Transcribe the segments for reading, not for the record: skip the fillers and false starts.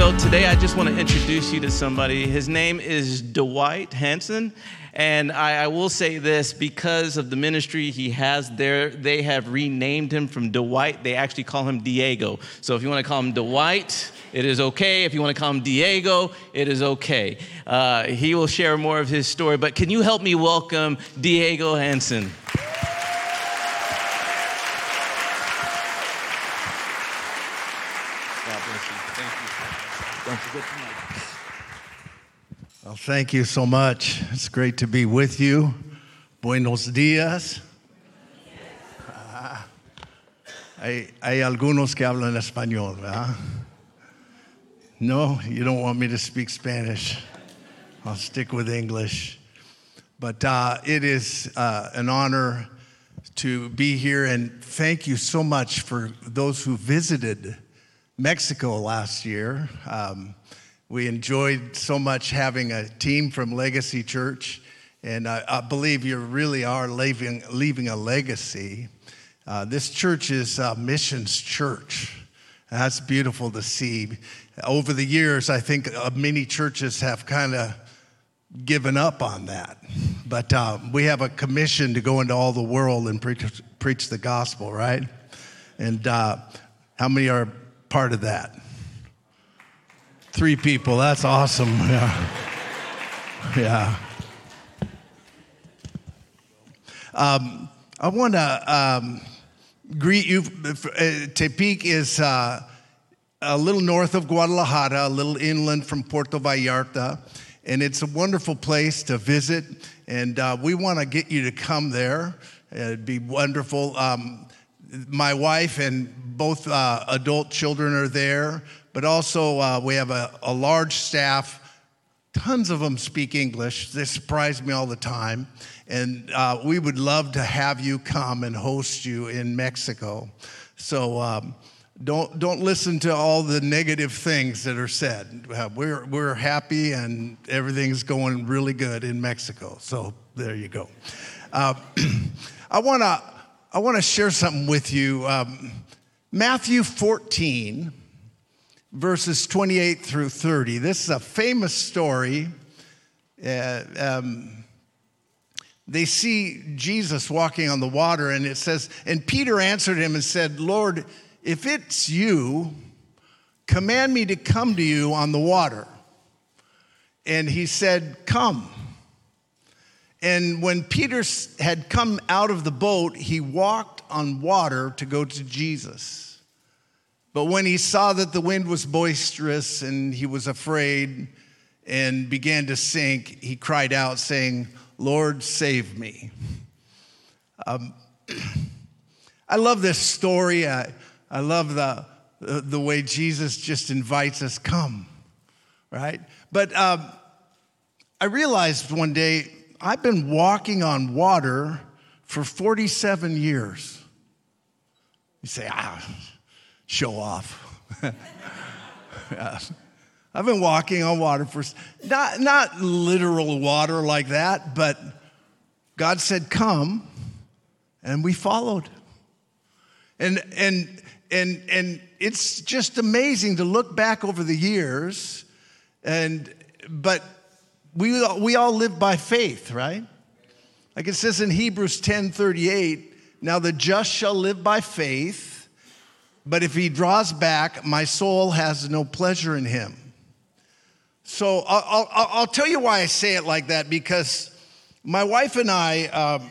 So today I just want to introduce you to somebody. His name is Dwight Hansen. And I will say this, because of the ministry he has there, they have renamed him from Dwight. They actually call him Diego. So if you want to call him Dwight, it is okay. If you want to call him Diego, it is okay. He will share more of his story. But can you help me welcome Diego Hansen? God bless you. Thank you. Don't forget to mic. Well, thank you so much. It's great to be with you. Buenos días. Hay algunos que hablan español, ¿verdad? No, you don't want me to speak Spanish. I'll stick with English. But it is an honor to be here, and thank you so much for those who visited Mexico last year. We enjoyed so much having a team from Legacy Church, and I believe you really are leaving a legacy. This church is a missions church. That's beautiful to see. Over the years, I think many churches have kind of given up on that. But we have a commission to go into all the world and preach the gospel, right? And how many are part of that? 3 people, that's awesome. Yeah. I want to greet you. Tepic is a little north of Guadalajara, a little inland from Puerto Vallarta, and it's a wonderful place to visit, and we want to get you to come there. It'd be wonderful. My wife and both adult children are there, but also we have a large staff. Tons of them speak English. They surprise me all the time. And we would love to have you come and host you in Mexico. So don't listen to all the negative things that are said. We're happy and everything's going really good in Mexico. So there you go. I want to share something with you. Matthew 14. Verses 28 through 30. This is a famous story. They see Jesus walking on the water, and it says, and Peter answered him and said, Lord, if it's you, command me to come to you on the water. And he said, come. And when Peter had come out of the boat, he walked on water to go to Jesus. But when he saw that the wind was boisterous and he was afraid and began to sink, he cried out, saying, Lord, save me. I love this story. I love the way Jesus just invites us, come, right? But I realized one day, I've been walking on water for 47 years. You say, show off. Yeah. I've been walking on water for, not literal water like that, but God said, come, and we followed. And it's just amazing to look back over the years, but we all live by faith, right? Like it says in Hebrews 10:38, now the just shall live by faith, but if he draws back, my soul has no pleasure in him. So I'll tell you why I say it like that, because my wife and I,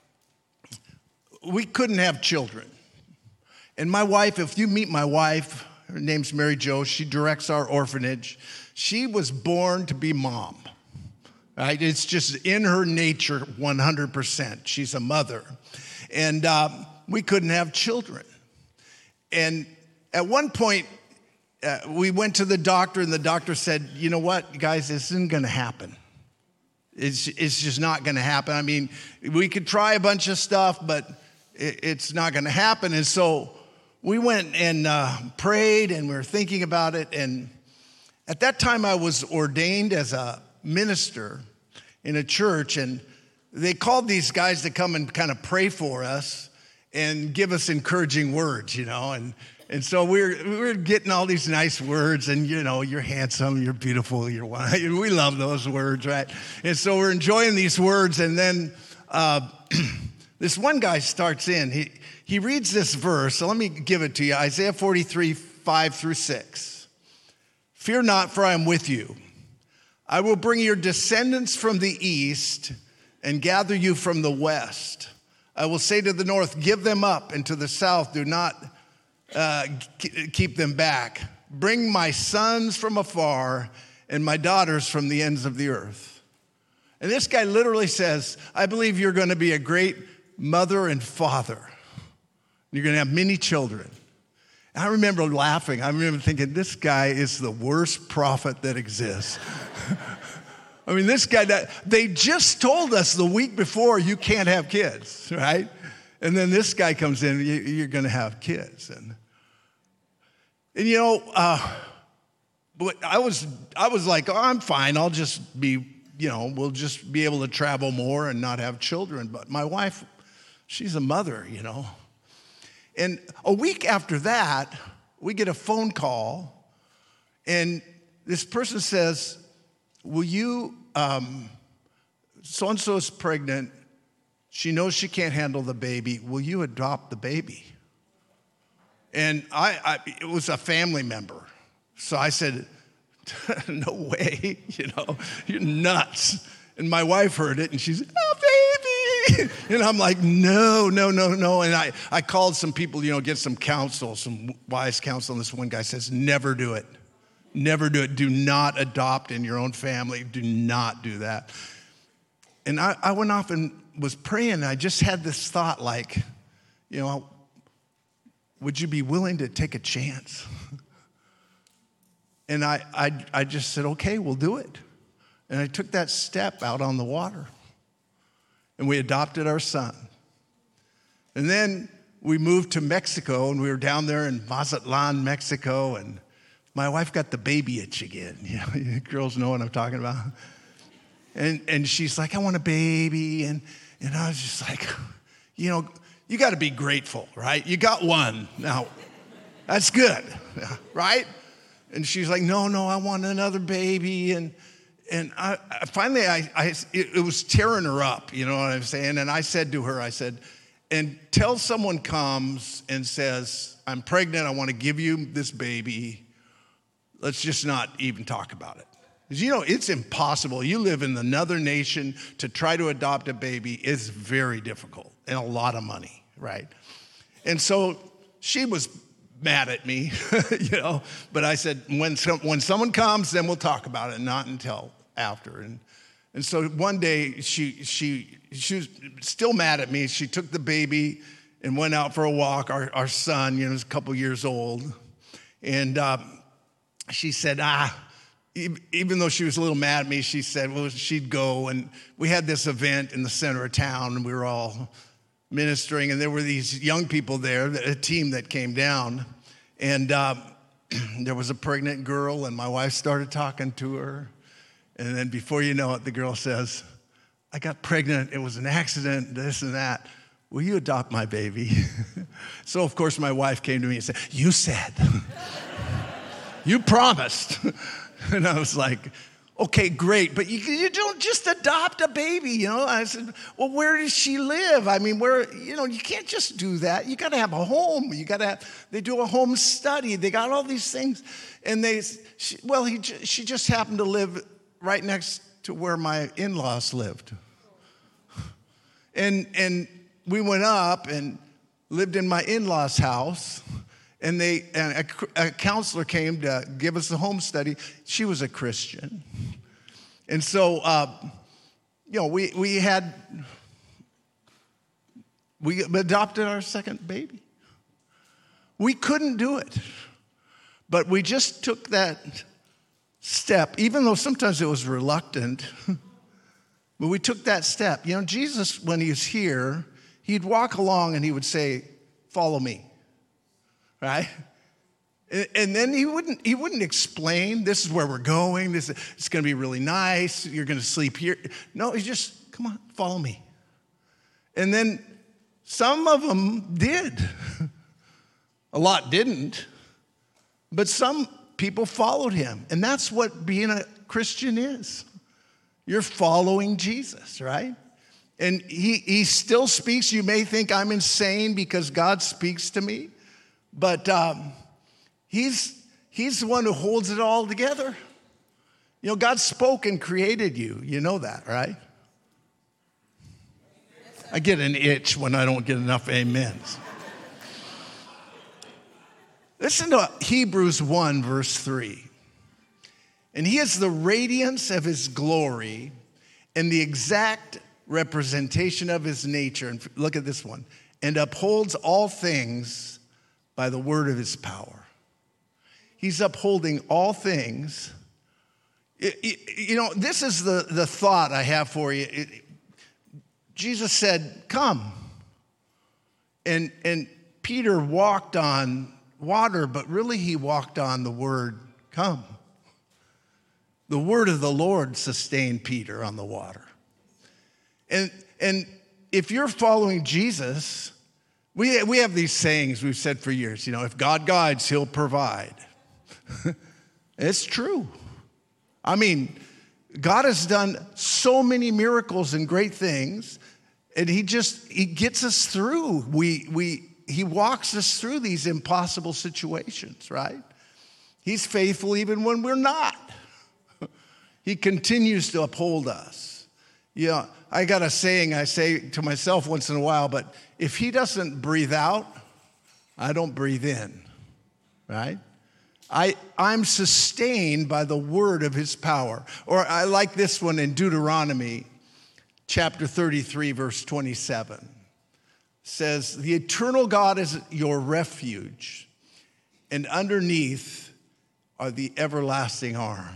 we couldn't have children. And my wife, if you meet my wife, her name's Mary Jo, she directs our orphanage. She was born to be mom, right? It's just in her nature 100%. She's a mother. And we couldn't have children. And at one point, we went to the doctor, and the doctor said, you know what, guys, this isn't going to happen. It's just not going to happen. I mean, we could try a bunch of stuff, but it's not going to happen. And so we went and prayed, and we were thinking about it. And at that time, I was ordained as a minister in a church, and they called these guys to come and kind of pray for us. and give us encouraging words, And so we're getting all these nice words, and you're handsome, you're beautiful, you're wonderful. We love those words, right? And so we're enjoying these words, and then this one guy starts in. He reads this verse, so let me give it to you. Isaiah 43, 5-6. Fear not, for I am with you. I will bring your descendants from the east and gather you from the west. I will say to the north, give them up, and to the south, do not keep them back. Bring my sons from afar and my daughters from the ends of the earth. And this guy literally says, I believe you're going to be a great mother and father. You're going to have many children. And I remember laughing. I remember thinking, this guy is the worst prophet that exists. I mean, this guy, they just told us the week before you can't have kids, right? And then this guy comes in, you're going to have kids. And but I was like, oh, I'm fine. I'll just be, we'll just be able to travel more and not have children. But my wife, she's a mother, And a week after that, we get a phone call, and this person says, will you, so-and-so is pregnant. She knows she can't handle the baby. Will you adopt the baby? And it was a family member. So I said, no way, you're nuts. And my wife heard it, and she said, oh, baby. And I'm like, no. And I called some people, get some counsel, some wise counsel. And this one guy says, never do it. Never do it. Do not adopt in your own family. Do not do that. And I went off and was praying. I just had this thought like, would you be willing to take a chance? And I just said, okay, we'll do it. And I took that step out on the water. And we adopted our son. And then we moved to Mexico, and we were down there in Mazatlan, Mexico, and my wife got the baby itch again. You girls know what I'm talking about. And she's like, I want a baby. And I was just like, you got to be grateful, right? You got one. Now, that's good, right? And she's like, no, I want another baby. And I finally, it was tearing her up, you know what I'm saying? And I said to her, until someone comes and says, I'm pregnant, I want to give you this baby, let's just not even talk about it. Because, it's impossible. You live in another nation, to try to adopt a baby is very difficult and a lot of money, right? And so she was mad at me, but I said, when someone comes, then we'll talk about it, not until after. And so one day she was still mad at me. She took the baby and went out for a walk. Our son, was a couple years old. And she said, even though she was a little mad at me, she said, well, she'd go. And we had this event in the center of town, and we were all ministering. And there were these young people there, a team that came down. And there was a pregnant girl, and my wife started talking to her. And then before you know it, the girl says, I got pregnant. It was an accident, this and that. Will you adopt my baby? So, of course, my wife came to me and said, you said. You promised. And I was like, okay, great, but you don't just adopt a baby, I said, well, where does she live? I mean, you can't just do that. You got to have a home. They do a home study. They got all these things. And she just happened to live right next to where my in-laws lived. And we went up and lived in my in-laws' house. And a counselor came to give us a home study. She was a Christian. And so, we adopted our second baby. We couldn't do it. But we just took that step, even though sometimes it was reluctant. But we took that step. Jesus, when he was here, he'd walk along and he would say, follow me. Right? And then he wouldn't explain, this is where we're going, it's going to be really nice, you're going to sleep here. No, he just, come on, follow me. And then Some of them did. A lot didn't. But some people followed him. And that's what being a Christian is. You're following Jesus, right? And he still speaks. You may think I'm insane because God speaks to me. But he's the one who holds it all together. You know, God spoke and created you. You know that, right? I get an itch when I don't get enough amens. Listen to Hebrews 1, verse 3. And he is the radiance of his glory and the exact representation of his nature. And look at this one. And upholds all things by the word of his power. He's upholding all things. You know, this is the thought I have for you. Jesus said, come. And Peter walked on water, but really he walked on the word, come. The word of the Lord sustained Peter on the water. And if you're following Jesus, we have these sayings we've said for years, you know, if God guides, he'll provide. It's true. I mean, God has done so many miracles and great things, and he gets us through. He walks us through these impossible situations, right? He's faithful even when we're not. He continues to uphold us. You know, I got a saying I say to myself once in a while, but if he doesn't breathe out, I don't breathe in, right? I'm sustained by the word of his power. Or I like this one in Deuteronomy chapter 33, verse 27. It says, the eternal God is your refuge, and underneath are the everlasting arms.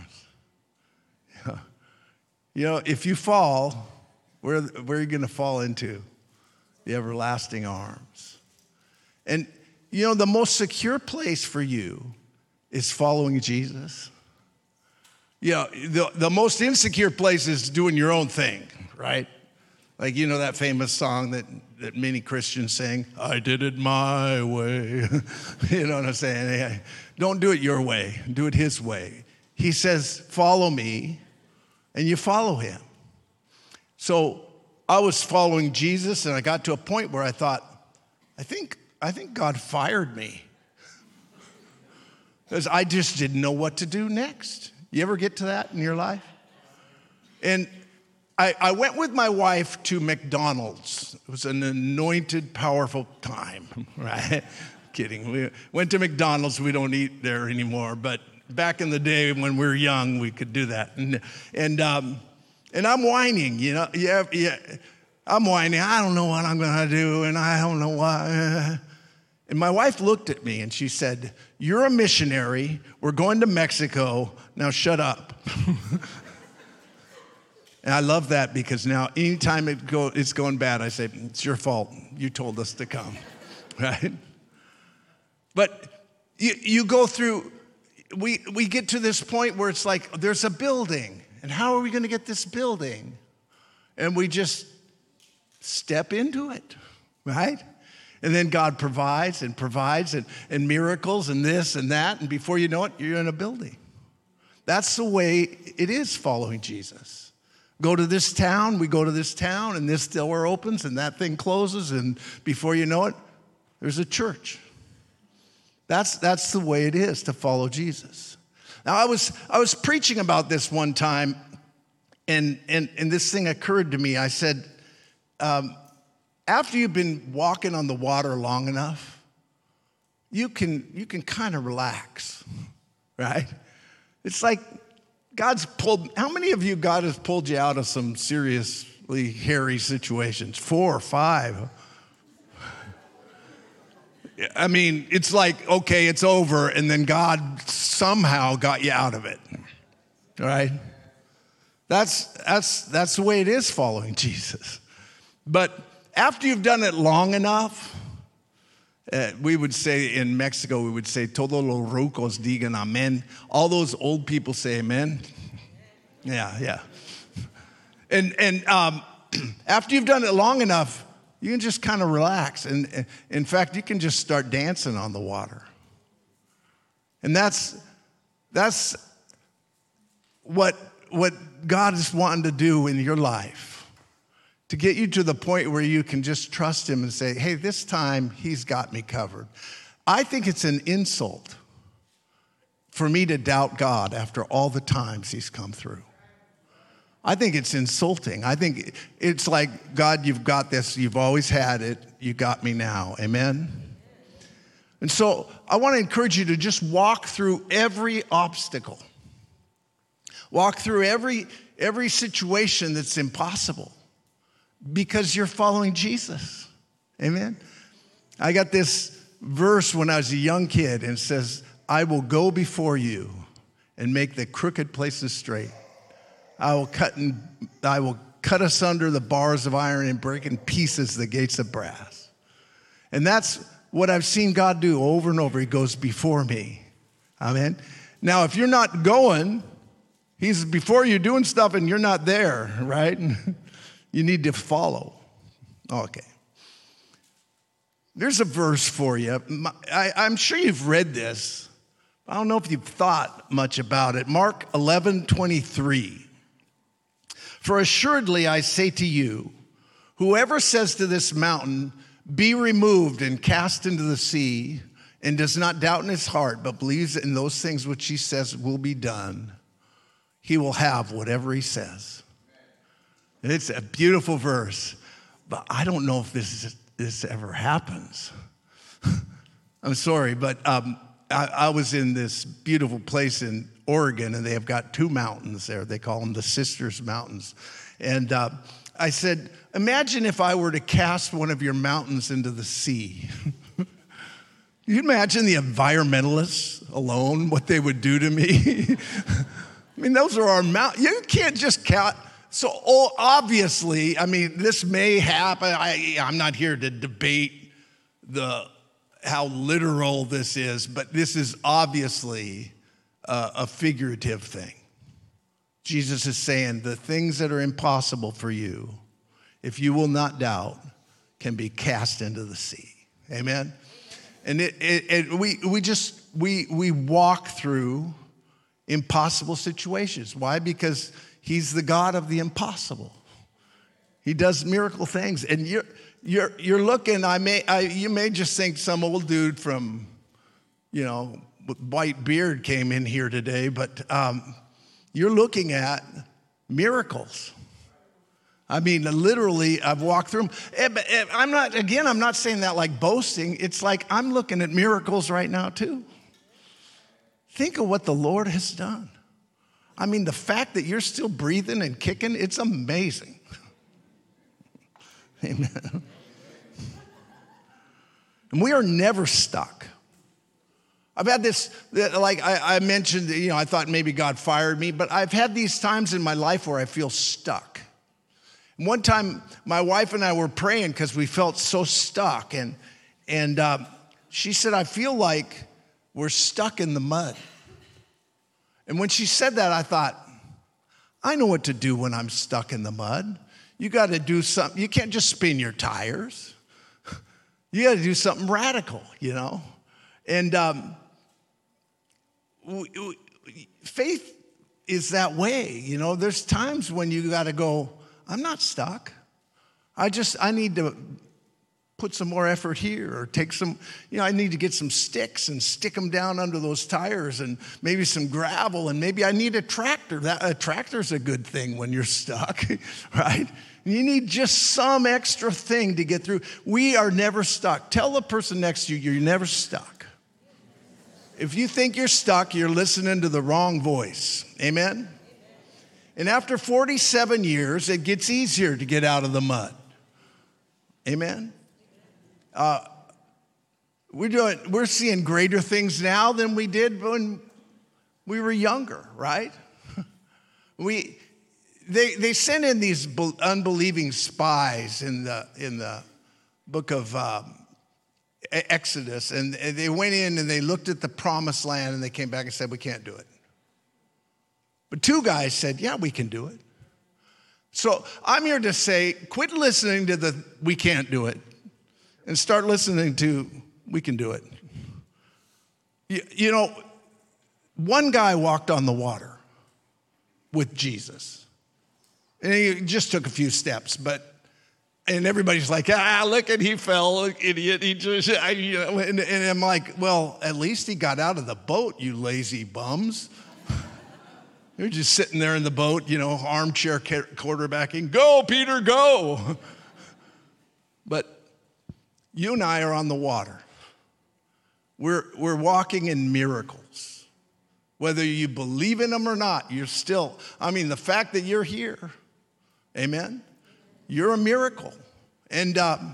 You know, if you fall, where are you going to fall into? The everlasting arms. And, you know, the most secure place for you is following Jesus. You know, the most insecure place is doing your own thing, right? Like, you know that famous song that many Christians sing, I did it my way. You know what I'm saying? Yeah. Don't do it your way. Do it his way. He says, follow me, and you follow him. So I was following Jesus, and I got to a point where I thought, I think God fired me. Because I just didn't know what to do next. You ever get to that in your life? And I went with my wife to McDonald's. It was an anointed, powerful time, right? Kidding. We went to McDonald's. We don't eat there anymore. But back in the day when we were young, we could do that. And I'm whining, you know. Yeah. I'm whining. I don't know what I'm going to do, and I don't know why. And my wife looked at me and she said, you're a missionary. We're going to Mexico. Now shut up. And I love that because now anytime it's going bad, I say, it's your fault. You told us to come, right? But you go through, we get to this point where it's like, there's a building. And how are we going to get this building? And we just step into it, right? And then God provides and miracles and this and that. And before you know it, you're in a building. That's the way it is following Jesus. Go to this town, we go to this town, and this door opens and that thing closes. And before you know it, there's a church. That's the way it is to follow Jesus. Now, I was preaching about this one time, and this thing occurred to me. I said, after you've been walking on the water long enough, you can kind of relax, right? It's like how many of you God has pulled you out of some seriously hairy situations? 4 or 5. I mean, it's like, okay, it's over, and then God somehow got you out of it, right? That's the way it is following Jesus. But after you've done it long enough, we would say in Mexico, we would say, todos los rucos digan amen. All those old people say amen. Yeah. And after you've done it long enough, you can just kind of relax. And in fact, you can just start dancing on the water. And that's what God is wanting to do in your life, to get you to the point where you can just trust him and say, hey, this time he's got me covered. I think it's an insult for me to doubt God after all the times he's come through. I think it's insulting. I think it's like, God, you've got this. You've always had it. You got me now. Amen? And so I want to encourage you to just walk through every obstacle. Walk through every situation that's impossible because you're following Jesus. Amen? I got this verse when I was a young kid, and it says, I will go before you and make the crooked places straight. I will cut asunder the bars of iron and break in pieces the gates of brass. And that's what I've seen God do over and over. He goes before me. Amen. Now, if you're not going, he's before you doing stuff and you're not there, right? You need to follow. Okay. There's a verse for you. I'm sure you've read this. I don't know if you've thought much about it. Mark 11:23. For assuredly I say to you, whoever says to this mountain, be removed and cast into the sea, and does not doubt in his heart, but believes in those things which he says will be done, he will have whatever he says. And it's a beautiful verse, but I don't know if this ever happens. I'm sorry, but I was in this beautiful place in Oregon, and they have got two mountains there. They call them the Sisters Mountains. And I said, imagine if I were to cast one of your mountains into the sea. You imagine the environmentalists alone, what they would do to me? I mean, those are our mountains. You can't just cast. So obviously, I mean, this may happen. I'm not here to debate how literal this is, but this is obviously a figurative thing. Jesus is saying the things that are impossible for you, if you will not doubt, can be cast into the sea. Amen? And we walk through impossible situations. Why? Because he's the God of the impossible. He does miracle things. And you're looking, you may just think some old dude from, with white beard came in here today, but you're looking at miracles. I mean, literally, I've walked through them. I'm not saying that like boasting. It's like I'm looking at miracles right now too. Think of what the Lord has done. I mean, the fact that you're still breathing and kicking, it's amazing. Amen. And we are never stuck. I've had this, like I mentioned, I thought maybe God fired me, but I've had these times in my life where I feel stuck. And one time, my wife and I were praying because we felt so stuck, and she said, I feel like we're stuck in the mud. And when she said that, I thought, I know what to do when I'm stuck in the mud. You got to do something. You can't just spin your tires. You got to do something radical, And faith is that way, There's times when you got to go, I'm not stuck. I need to put some more effort here, or take some, I need to get some sticks and stick them down under those tires, and maybe some gravel, and maybe I need a tractor. A tractor's a good thing when you're stuck, right? You need just some extra thing to get through. We are never stuck. Tell the person next to you, you're never stuck. If you think you're stuck, you're listening to the wrong voice. Amen? And after 47 years, it gets easier to get out of the mud. Amen? We're seeing greater things now than we did when we were younger, right? They sent in these unbelieving spies in the book of Exodus, and they went in and they looked at the promised land, and they came back and said, we can't do it. But two guys said, yeah, we can do it. So I'm here to say, quit listening to the we can't do it and start listening to we can do it. You know, one guy walked on the water with Jesus. And he just took a few steps, and everybody's like, look at, he fell, look, idiot. He just, and I'm like, well, at least he got out of the boat, you lazy bums. You're just sitting there in the boat, armchair quarterbacking. Go, Peter, go. But you and I are on the water. We're walking in miracles. Whether you believe in them or not, you're still, the fact that you're here, amen? You're a miracle. And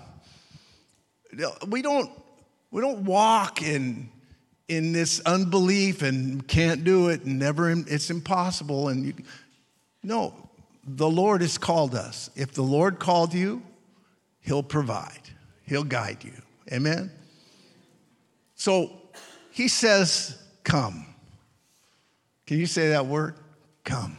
we don't walk in this unbelief and can't do it and it's impossible. No, the Lord has called us. If the Lord called you, he'll provide. He'll guide you. Amen? So he says, come. Can you say that word? Come.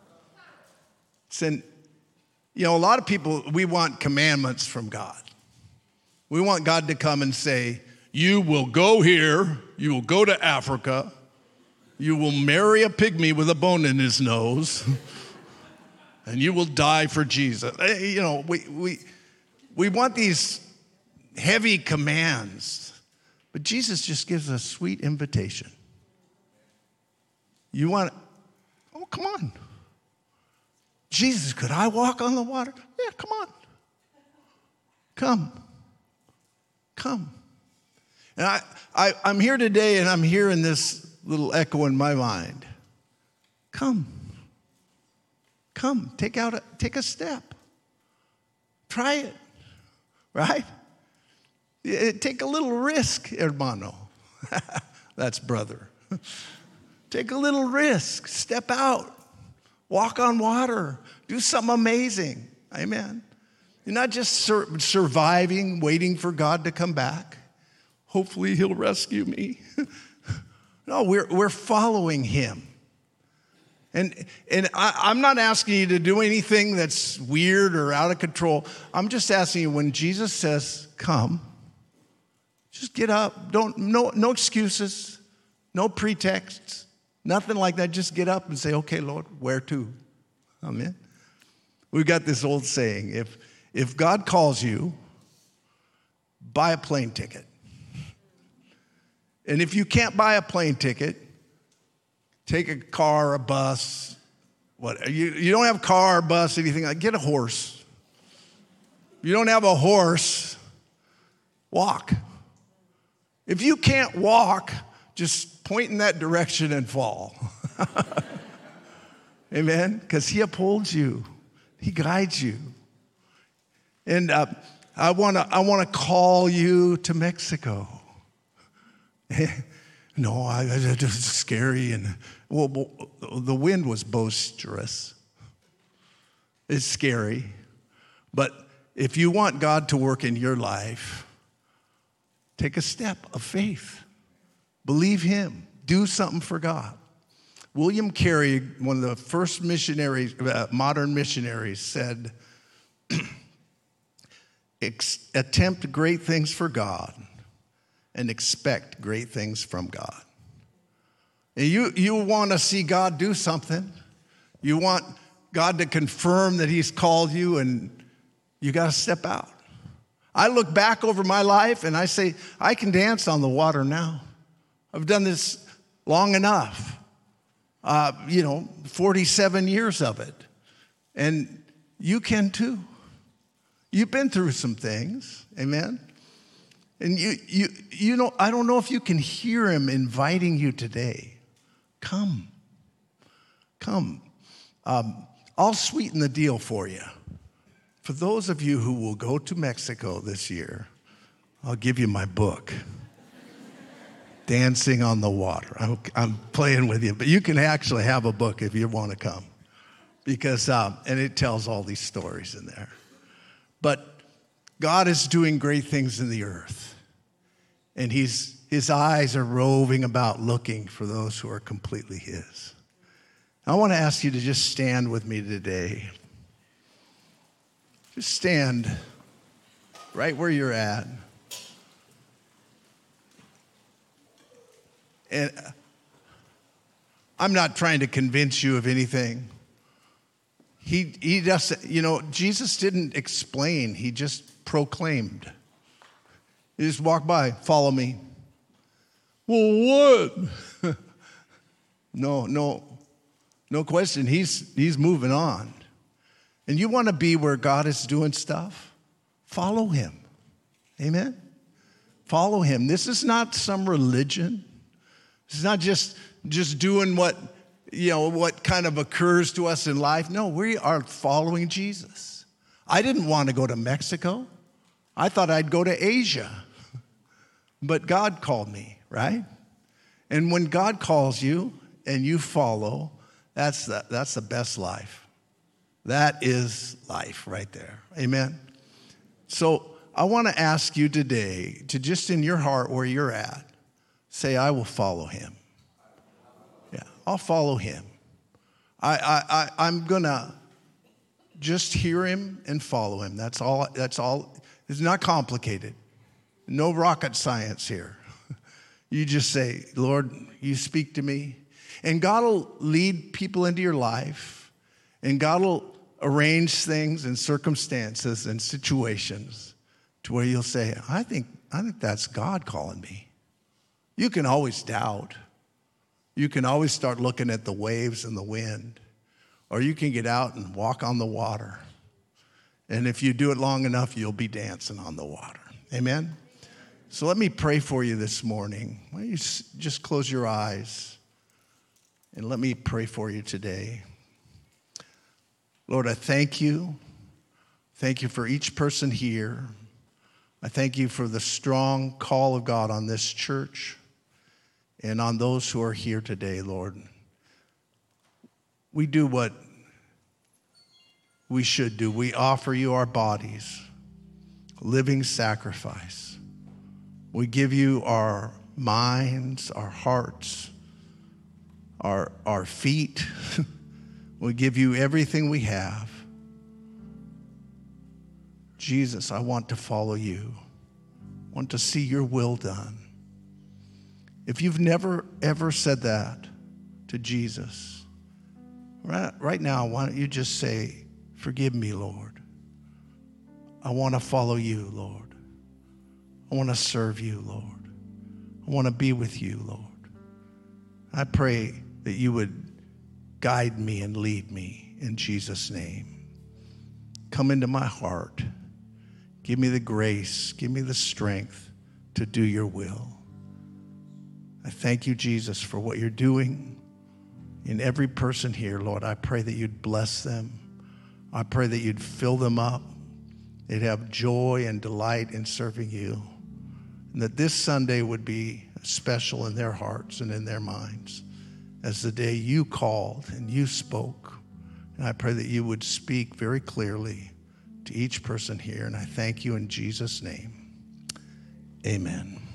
A lot of people, we want commandments from God. We want God to come and say, you will go here, you will go to Africa, you will marry a pygmy with a bone in his nose, and you will die for Jesus. We want these heavy commands, but Jesus just gives a sweet invitation. You want, come on. Jesus, could I walk on the water? Yeah, come on. Come. And I'm here today, and I'm hearing this little echo in my mind. Come. Take a step. Try it, right? Take a little risk, hermano. That's brother. Take a little risk. Step out. Walk on water. Do something amazing. Amen. You're not just surviving, waiting for God to come back. Hopefully he'll rescue me. No, we're following him. And I'm not asking you to do anything that's weird or out of control. I'm just asking you, when Jesus says, come, just get up. No excuses, no pretexts. Nothing like that. Just get up and say, okay, Lord, where to? Amen. We've got this old saying, if God calls you, buy a plane ticket. And if you can't buy a plane ticket, take a car, a bus, what? You don't have a car, bus, anything like, get a horse. If you don't have a horse, walk. If you can't walk, just point in that direction and fall. Amen? Because he upholds you. He guides you. And I want to call you to Mexico. No, it was scary. And well, the wind was boisterous. It's scary. But if you want God to work in your life, take a step of faith. Believe him. Do something for God. William Carey, one of the first missionaries, modern missionaries, said, attempt great things for God and expect great things from God. And you want to see God do something. You want God to confirm that he's called you, and you got to step out. I look back over my life and I say, I can dance on the water now. I've done this long enough, 47 years of it. And you can too. You've been through some things, amen? And I don't know if you can hear him inviting you today. Come. I'll sweeten the deal for you. For those of you who will go to Mexico this year, I'll give you my book. Dancing on the Water. I'm playing with you, but you can actually have a book if you want to come, because and it tells all these stories in there. But God is doing great things in the earth, and his eyes are roving about looking for those who are completely his. I want to ask you to just stand with me today. Just stand right where you're at. And I'm not trying to convince you of anything. He doesn't, Jesus didn't explain. He just proclaimed. He just walked by, follow me. Well, what? No question. He's moving on. And you want to be where God is doing stuff? Follow him. Amen? Follow him. This is not some religion. This is not just doing what kind of occurs to us in life. No, we are following Jesus. I didn't want to go to Mexico. I thought I'd go to Asia. But God called me, right? And when God calls you and you follow, that's the best life. That is life right there. Amen? So I want to ask you today to just in your heart where you're at, say, I will follow him. Yeah, I'll follow him. I'm going to just hear him and follow him. That's all. It's not complicated. No rocket science here. You just say, Lord, you speak to me. And God will lead people into your life. And God will arrange things and circumstances and situations to where you'll say, I think that's God calling me. You can always doubt. You can always start looking at the waves and the wind. Or you can get out and walk on the water. And if you do it long enough, you'll be dancing on the water. Amen? So let me pray for you this morning. Why don't you just close your eyes and let me pray for you today. Lord, I thank you. Thank you for each person here. I thank you for the strong call of God on this church and on those who are here today, Lord. We do what we should do. We offer you our bodies, living sacrifice. We give you our minds, our hearts, our feet. We give you everything we have. Jesus, I want to follow you. I want to see your will done. If you've never, ever said that to Jesus, right now, why don't you just say, forgive me, Lord. I want to follow you, Lord. I want to serve you, Lord. I want to be with you, Lord. I pray that you would guide me and lead me in Jesus' name. Come into my heart. Give me the grace. Give me the strength to do your will. I thank you, Jesus, for what you're doing in every person here, Lord. I pray that you'd bless them. I pray that you'd fill them up. They'd have joy and delight in serving you. And that this Sunday would be special in their hearts and in their minds as the day you called and you spoke. And I pray that you would speak very clearly to each person here. And I thank you in Jesus' name. Amen.